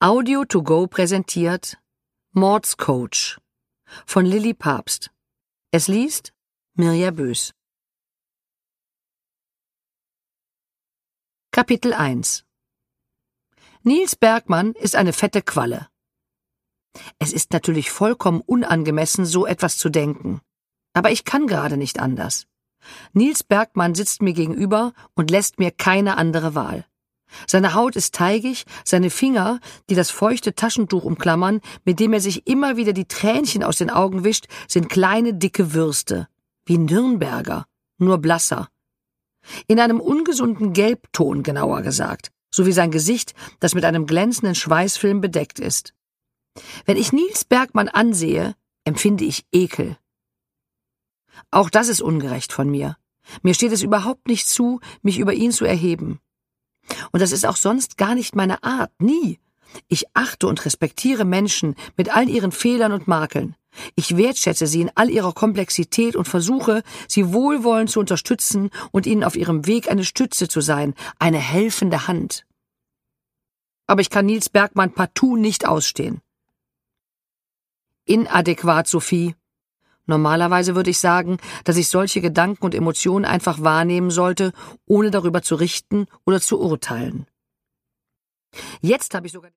Audio to go präsentiert Mordscoach von Lilli Pabst. Es liest Mirja Bös. Kapitel 1. Nils Bergmann ist eine fette Qualle. Es ist natürlich vollkommen unangemessen, so etwas zu denken. Aber ich kann gerade nicht anders. Nils Bergmann sitzt mir gegenüber und lässt mir keine andere Wahl. Seine Haut ist teigig, seine Finger, die das feuchte Taschentuch umklammern, mit dem er sich immer wieder die Tränchen aus den Augen wischt, sind kleine, dicke Würste. Wie Nürnberger, nur blasser. In einem ungesunden Gelbton, genauer gesagt, sowie sein Gesicht, das mit einem glänzenden Schweißfilm bedeckt ist. Wenn ich Nils Bergmann ansehe, empfinde ich Ekel. Auch das ist ungerecht von mir. Mir steht es überhaupt nicht zu, mich über ihn zu erheben. Und das ist auch sonst gar nicht meine Art, nie. Ich achte und respektiere Menschen mit all ihren Fehlern und Makeln. Ich wertschätze sie in all ihrer Komplexität und versuche, sie wohlwollend zu unterstützen und ihnen auf ihrem Weg eine Stütze zu sein, eine helfende Hand. Aber ich kann Nils Bergmann partout nicht ausstehen. Inadäquat, Sophie. Normalerweise würde ich sagen, dass ich solche Gedanken und Emotionen einfach wahrnehmen sollte, ohne darüber zu richten oder zu urteilen. Jetzt habe ich sogar